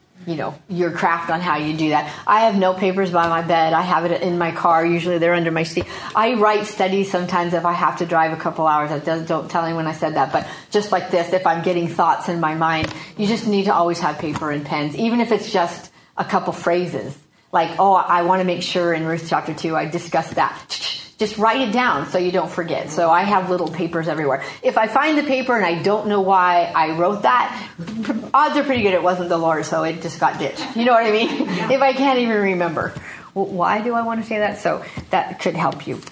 Speaker 1: craft on how you do that. I have note papers by my bed. I have it in my car. Usually they're under my seat. I write studies sometimes if I have to drive a couple hours. Don't tell anyone I said that. But just like this, if I'm getting thoughts in my mind, you just need to always have paper and pens, even if it's just a couple phrases. Like, I want to make sure in Ruth chapter 2 I discuss that. Just write it down so you don't forget. So I have little papers everywhere. If I find the paper and I don't know why I wrote that, odds are pretty good it wasn't the Lord, so it just got ditched. You know what I mean? Yeah. If I can't even remember. Well, why do I want to say that? So that could help you.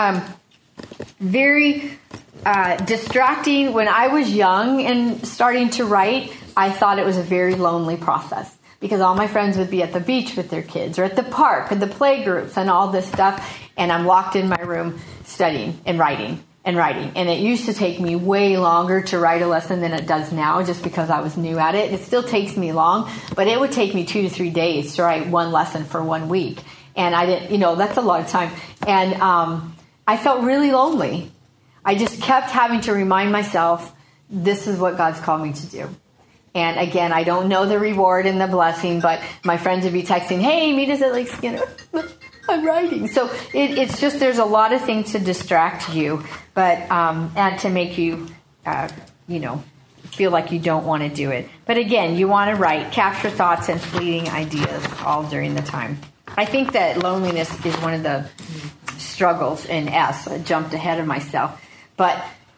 Speaker 1: Very distracting. When I was young and starting to write, I thought it was a very lonely process, because all my friends would be at the beach with their kids or at the park and the play groups and all this stuff. And I'm locked in my room studying and writing and writing. And it used to take me way longer to write a lesson than it does now, just because I was new at it. It still takes me long, but it would take me 2 to 3 days to write one lesson for 1 week. And I didn't, that's a lot of time. And I felt really lonely. I just kept having to remind myself, this is what God's called me to do. And again, I don't know the reward and the blessing, but my friends would be texting, hey, meet us at Lake Skinner. I'm writing. So it's just, there's a lot of things to distract you, but and to make you, feel like you don't want to do it. But again, you want to write, capture thoughts and fleeting ideas all during the time. I think that loneliness is one of the struggles in S. I jumped ahead of myself. But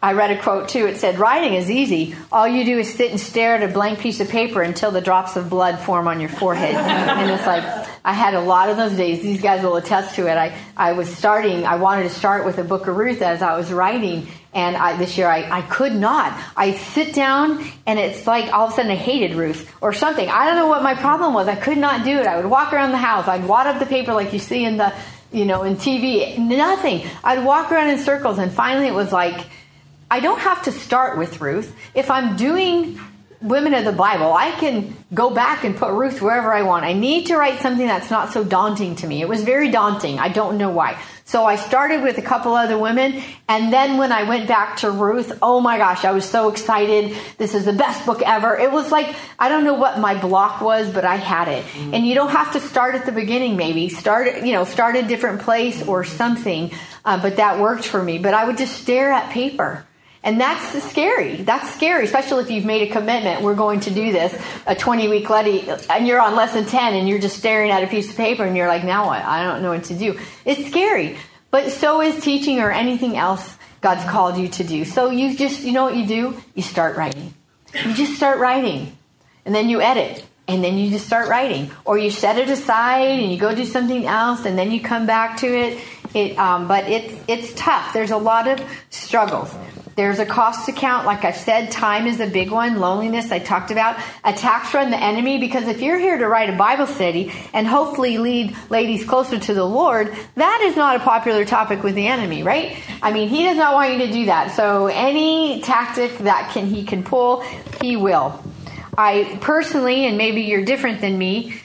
Speaker 1: I read a quote too. It said, writing is easy. All you do is sit and stare at a blank piece of paper until the drops of blood form on your forehead. And it's like, I had a lot of those days. These guys will attest to it. I wanted to start with the book of Ruth as I was writing. And this year I could not. I sit down and it's like all of a sudden I hated Ruth or something. I don't know what my problem was. I could not do it. I would walk around the house. I'd wad up the paper like you see in in TV. Nothing. I'd walk around in circles. And finally it was like, I don't have to start with Ruth. If I'm doing women of the Bible, I can go back and put Ruth wherever I want. I need to write something that's not so daunting to me. It was very daunting. I don't know why. So I started with a couple other women. And then when I went back to Ruth, oh my gosh, I was so excited. This is the best book ever. It was like, I don't know what my block was, but I had it. And you don't have to start at the beginning, maybe. Start a different place or something. But that worked for me. But I would just stare at paper. And that's scary. That's scary, especially if you've made a commitment. We're going to do this, a 20-week study, and you're on lesson 10, and you're just staring at a piece of paper, and you're like, now what? I don't know what to do. It's scary. But so is teaching or anything else God's called you to do. So you know what you do? You start writing. You just start writing. And then you edit. And then you just start writing. Or you set it aside, and you go do something else, and then you come back to it. But it's tough. There's a lot of struggles. There's a cost account. Like I said, time is a big one. Loneliness, I talked about. Attacks from the enemy. Because if you're here to write a Bible study and hopefully lead ladies closer to the Lord, that is not a popular topic with the enemy, right? I mean, he does not want you to do that. So any tactic that he can pull, he will. I personally, and maybe you're different than me,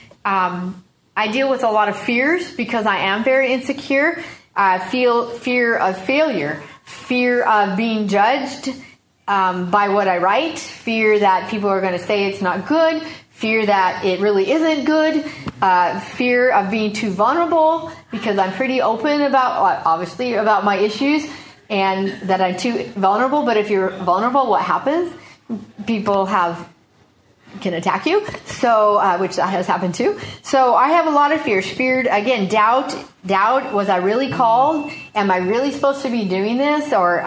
Speaker 1: I deal with a lot of fears because I am very insecure. I feel fear of failure. Fear of being judged by what I write. Fear that people are going to say it's not good. Fear that it really isn't good. Fear of being too vulnerable because I'm pretty open about my issues and that I'm too vulnerable. But if you're vulnerable, what happens? People can attack you. So, which that has happened too. So I have a lot of fears. Feared, again, doubt. Was I really called? Am I really supposed to be doing this? Or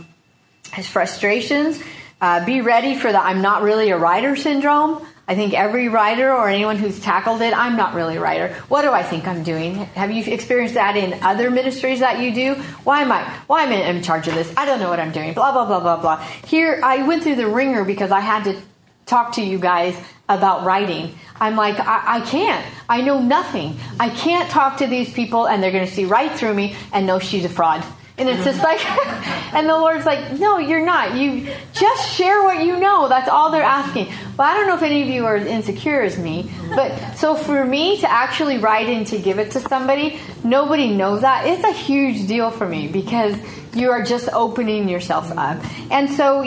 Speaker 1: frustrations. Be ready for the I'm not really a writer syndrome. I think every writer or anyone who's tackled it, I'm not really a writer. What do I think I'm doing? Have you experienced that in other ministries that you do? Why am I in charge of this? I don't know what I'm doing. Blah, blah, blah, blah, blah. Here, I went through the ringer because I had to talk to you guys about writing. I'm like, I can't. I know nothing. I can't talk to these people and they're going to see right through me and know she's a fraud. And it's just like, and the Lord's like, no, you're not. You just share what you know. That's all they're asking. Well, I don't know if any of you are as insecure as me. But so for me to actually write and to give it to somebody, nobody knows that. It's a huge deal for me because you are just opening yourself up. And so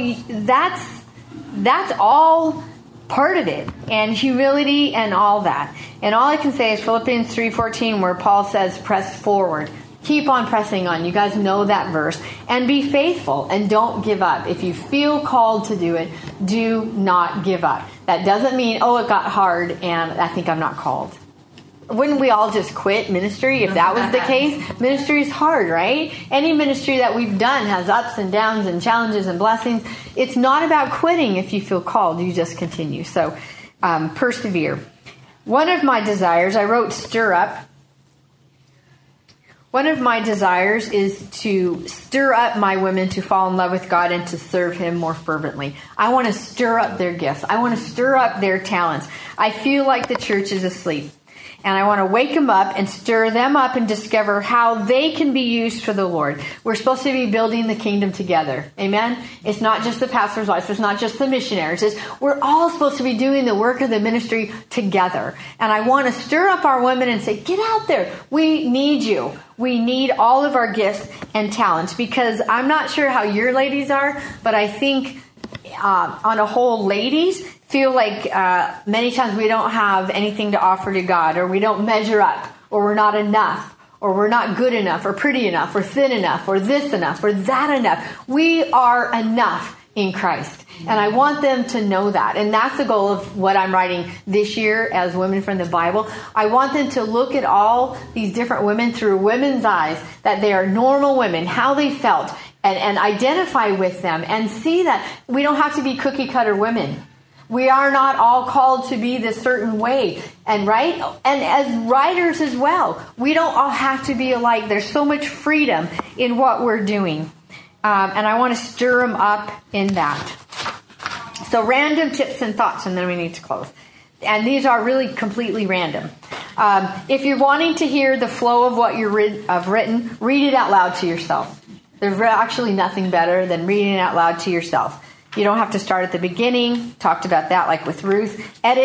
Speaker 1: that's all part of it, and humility and all that. And all I can say is Philippians 3:14, where Paul says, press forward. Keep on pressing on. You guys know that verse. And be faithful and don't give up. If you feel called to do it, do not give up. That doesn't mean, it got hard and I think I'm not called. Wouldn't we all just quit ministry if that was the case? Ministry is hard, right? Any ministry that we've done has ups and downs and challenges and blessings. It's not about quitting if you feel called. You just continue. So persevere. One of my desires, I wrote stir up. One of my desires is to stir up my women to fall in love with God and to serve Him more fervently. I want to stir up their gifts. I want to stir up their talents. I feel like the church is asleep. And I want to wake them up and stir them up and discover how they can be used for the Lord. We're supposed to be building the kingdom together. Amen? It's not just the pastor's wife. It's not just the missionaries. We're all supposed to be doing the work of the ministry together. And I want to stir up our women and say, get out there. We need you. We need all of our gifts and talents. Because I'm not sure how your ladies are, but I think on a whole, ladies feel like many times we don't have anything to offer to God, or we don't measure up, or we're not enough, or we're not good enough, or pretty enough, or thin enough, or this enough, or that enough. We are enough in Christ. And I want them to know that. And that's the goal of what I'm writing this year as Women from the Bible. I want them to look at all these different women through women's eyes, that they are normal women, how they felt, and identify with them and see that we don't have to be cookie cutter women. We are not all called to be this certain way. And right? And as writers as well, we don't all have to be alike. There's so much freedom in what we're doing. And I want to stir them up in that. So random tips and thoughts, and then we need to close. And these are really completely random. If you're wanting to hear the flow of what you've written, read it out loud to yourself. There's actually nothing better than reading it out loud to yourself. You don't have to start at the beginning. Talked about that like with Ruth.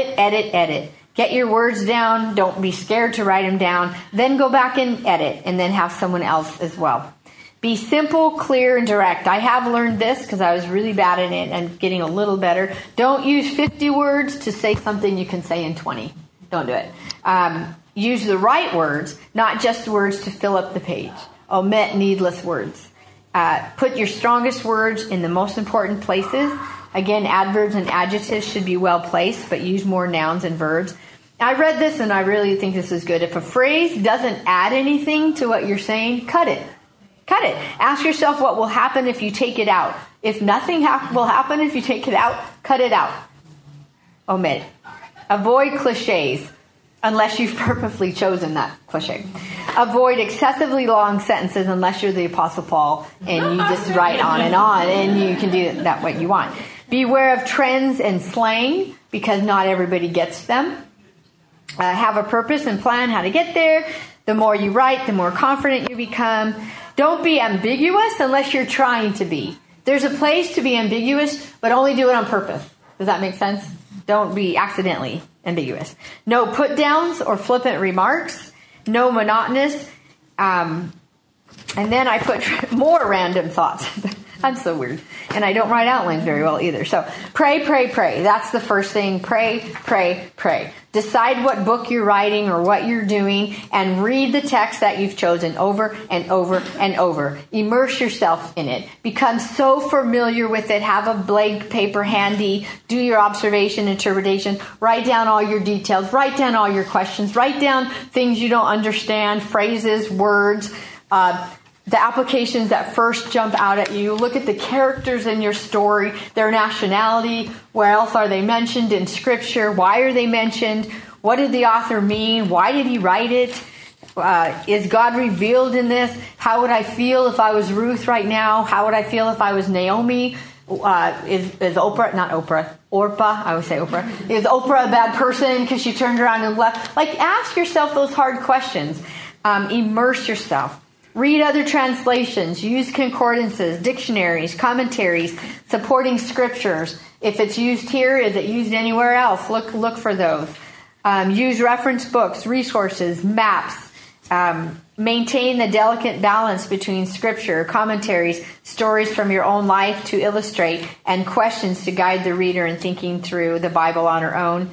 Speaker 1: Edit. Get your words down. Don't be scared to write them down. Then go back and edit, and then have someone else as well. Be simple, clear, and direct. I have learned this because I was really bad at it and getting a little better. Don't use 50 words to say something you can say in 20. Don't do it. Use the right words, not just words to fill up the page. Omit needless words. Put your strongest words in the most important places. Again, adverbs and adjectives should be well placed, but use more nouns and verbs. I read this and I really think this is good. If a phrase doesn't add anything to what you're saying, cut it. Cut it. Ask yourself what will happen if you take it out. If nothing will happen if you take it out, cut it out. Omit. Avoid cliches unless you've purposely chosen that cliche. Avoid excessively long sentences unless you're the Apostle Paul and you just write on and you can do that what you want. Beware of trends and slang because not everybody gets them. Have a purpose and plan how to get there. The more you write, the more confident you become. Don't be ambiguous unless you're trying to be. There's a place to be ambiguous, but only do it on purpose. Does that make sense? Don't be accidentally ambiguous. No put downs or flippant remarks. No monotonous. And then I put more random thoughts. I'm so weird. And I don't write outlines very well either. So pray. That's the first thing. Pray. Decide what book you're writing or what you're doing and read the text that you've chosen over and over and over. Immerse yourself in it. Become so familiar with it. Have a blank paper handy. Do your observation, interpretation. Write down all your details. Write down all your questions. Write down things you don't understand, phrases, words, the applications that first jump out at you. Look at the characters in your story, their nationality, where else are they mentioned in Scripture, why are they mentioned, what did the author mean, why did he write it, is God revealed in this, how would I feel if I was Ruth right now, how would I feel if I was Naomi, is Oprah, not Oprah, Orpah, I would say Oprah, is Oprah a bad person because she turned around and left? Like, ask yourself those hard questions. Immerse yourself. Read other translations, use concordances, dictionaries, commentaries, supporting scriptures. If it's used here, is it used anywhere else? Look for those. Use reference books, resources, maps. Maintain the delicate balance between scripture, commentaries, stories from your own life to illustrate, and questions to guide the reader in thinking through the Bible on her own.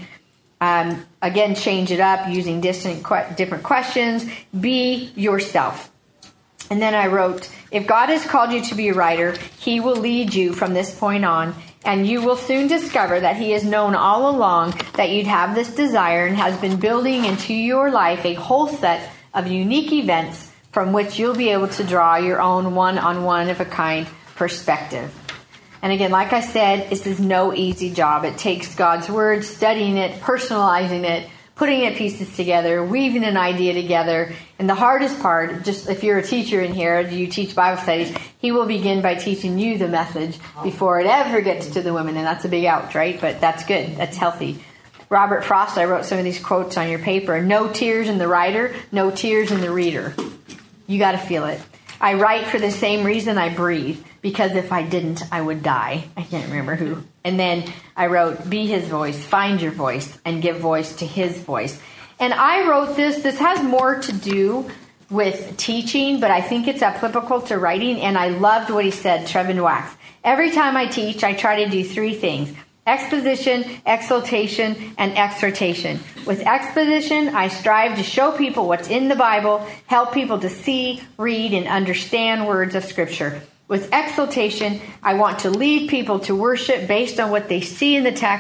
Speaker 1: Again, change it up using different questions. Be yourself. And then I wrote, if God has called you to be a writer, he will lead you from this point on, and you will soon discover that he has known all along that you'd have this desire and has been building into your life a whole set of unique events from which you'll be able to draw your own one-on-one of a kind perspective. And again, like I said, this is no easy job. It takes God's word, studying it, personalizing it, putting it pieces together, weaving an idea together. And the hardest part, just if you're a teacher in here, you teach Bible studies, he will begin by teaching you the message before it ever gets to the women. And that's a big ouch, right? But that's good. That's healthy. Robert Frost, I wrote some of these quotes on your paper. No tears in the writer, no tears in the reader. You got to feel it. I write for the same reason I breathe, because if I didn't, I would die. I can't remember who. And then I wrote, be his voice, find your voice, and give voice to his voice. And I wrote this. This has more to do with teaching, but I think it's applicable to writing. And I loved what he said, Trevin Wax. Every time I teach, I try to do three things: exposition, exaltation, and exhortation. With exposition, I strive to show people what's in the Bible, help people to see, read, and understand words of Scripture. With exaltation, I want to lead people to worship based on what they see in the text.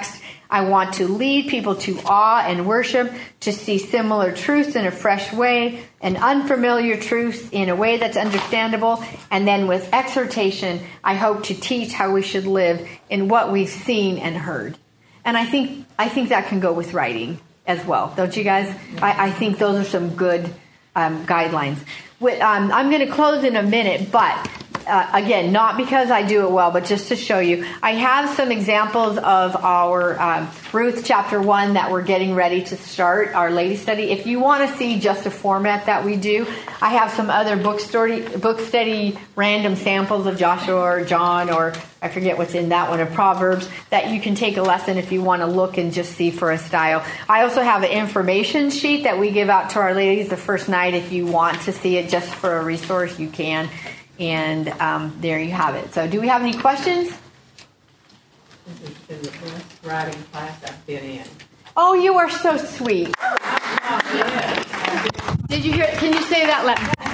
Speaker 1: I want to lead people to awe and worship, to see similar truths in a fresh way, and unfamiliar truths in a way that's understandable. And then with exhortation, I hope to teach how we should live in what we've seen and heard. And I think that can go with writing as well. Don't you guys? I think those are some good guidelines. I'm going to close in a minute, but again, not because I do it well, but just to show you. I have some examples of our Ruth chapter 1 that we're getting ready to start, our lady study. If you want to see just a format that we do, I have some other book study random samples of Joshua or John, or I forget what's in that one, of Proverbs, that you can take a lesson if you want to look and just see for a style. I also have an information sheet that we give out to our ladies the first night. If you want to see it just for a resource, you can. And there you have it. So do we have any questions?
Speaker 2: This has been the best writing class I've been in.
Speaker 1: Oh, you are so sweet. Did you hear? Can you say that?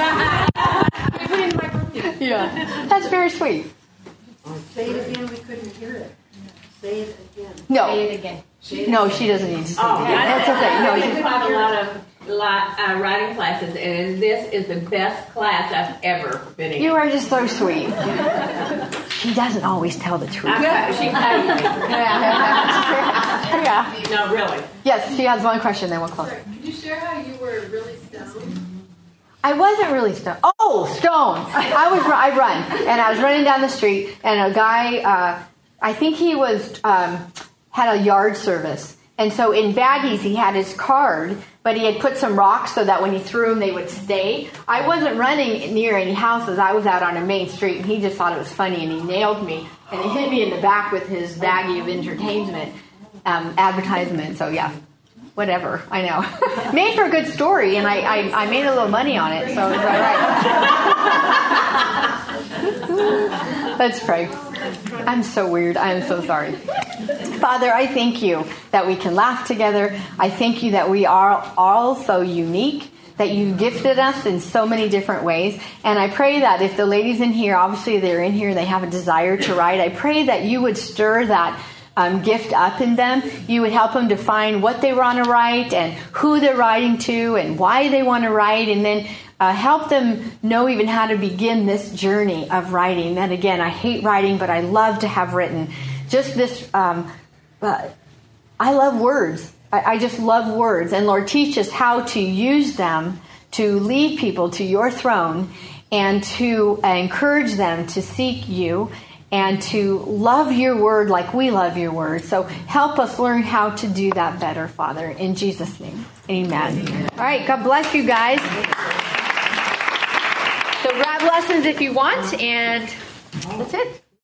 Speaker 1: Yeah, that's very sweet.
Speaker 2: Say it again. We couldn't hear it. Say it again.
Speaker 1: No.
Speaker 3: Say it again.
Speaker 1: No, she doesn't need to say it. That's okay.
Speaker 3: No, you have a lot of writing classes, and this is the best class I've ever been in.
Speaker 1: You are just so sweet. She doesn't always tell the truth.
Speaker 3: She knows me.
Speaker 1: Yeah.
Speaker 3: No, really.
Speaker 1: Yes, she has one question, then we'll close.
Speaker 4: Sorry, could you share how you were really stoned?
Speaker 1: I wasn't really stoned. Oh, stoned. I run, and I was running down the street, and a guy, I think he was had a yard service. And so in baggies, he had his card, but he had put some rocks so that when he threw them, they would stay. I wasn't running near any houses. I was out on a main street, and he just thought it was funny, and he nailed me. And he hit me in the back with his baggie of entertainment advertisement. So, yeah, whatever. I know. Made for a good story, and I made a little money on it, so it was all right. Let's pray. I'm so weird. I'm so sorry. Father, I thank you that we can laugh together. I thank you that we are all so unique, that you've gifted us in so many different ways. And I pray that if the ladies in here, obviously they're in here, they have a desire to write, I pray that you would stir that gift up in them. You would help them to find what they want to write and who they're writing to and why they want to write, and then help them know even how to begin this journey of writing. And again, I hate writing, but I love to have written. Just this, I love words. I just love words. And Lord, teach us how to use them to lead people to your throne and to encourage them to seek you and to love your word like we love your word. So help us learn how to do that better, Father. In Jesus' name, amen. All right, God bless you guys. So grab lessons if you want, and that's it.